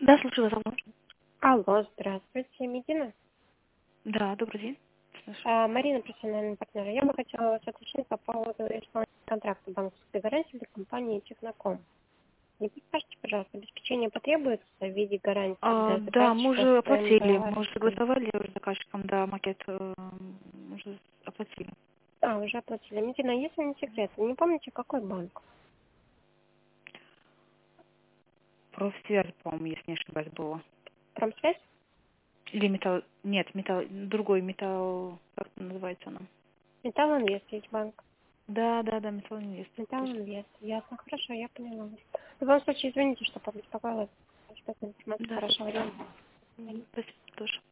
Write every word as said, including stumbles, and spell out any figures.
Да, слушаю вас. Алло. Алло, здравствуйте, Медина. Да, добрый день. Слушаю. А, Марина, профессиональный партнер. Я бы хотела вас уточнить по поводу исполнения контракта банковской гарантии для компании Техноком. Не подскажите, пожалуйста, обеспечение потребуется в виде гарантии А, для да, мы заказчика уже оплатили. Мы уже стендов? согласовали уже с заказчиком, да, макет э, мы уже оплатили. А, уже оплатили. Медина, если не секрет, вы не помните, какой банк? Профсвязь, по-моему, если не ошибаюсь, было. Промсвязь? Или металл... Нет, металл... Другой металл... Как это называется она? Металл Инвест есть банк. Да, да, да, металл инвест. Металл Точно. Инвест. Ясно, хорошо, я поняла. В любом случае, извините, что побеспокоила. Что-то информация. Да, Хорошего дня. м, спасибо тоже.